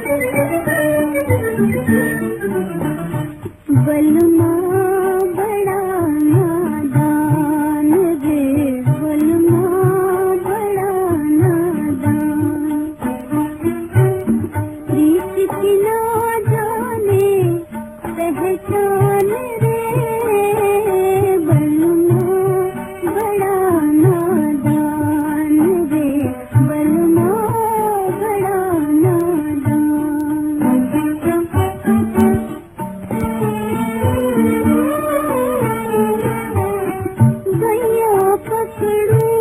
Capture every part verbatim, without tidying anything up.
बलमा बड़ा नादान रे, बलमा बड़ा नादान, प्रीत की ना जाने पहचान रे, बलमा बड़ा नादान रे, बलमा बड़ा नादान। भैया पकड़ू,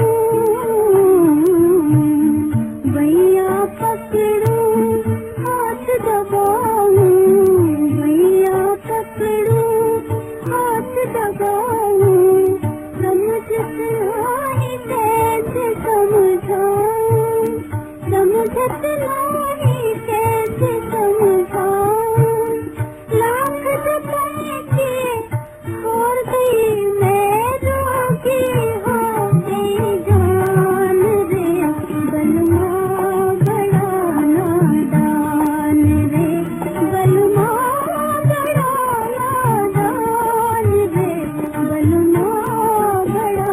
भैया पकड़ू, हाथ दबाऊं, भैया पकड़ू, हाथ दबाऊं, समझत नहीं कैसे समझाऊं, समझत नहीं कैसे समझाऊं, लाख रुपए के छोड़ गई मैं, रोगी हो गई जान रे, बलमा बड़ा नादान रे, बलमा बड़ा नादान रे, बलमा बड़ा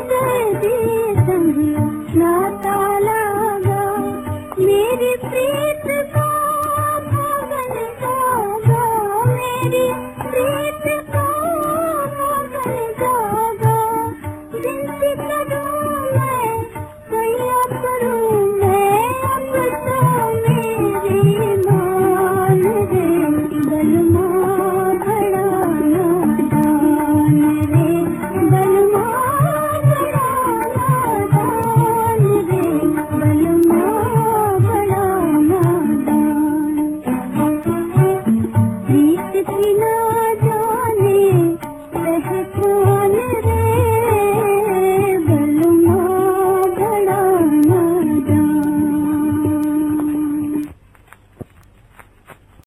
नाता लगा, मेरी प्रिय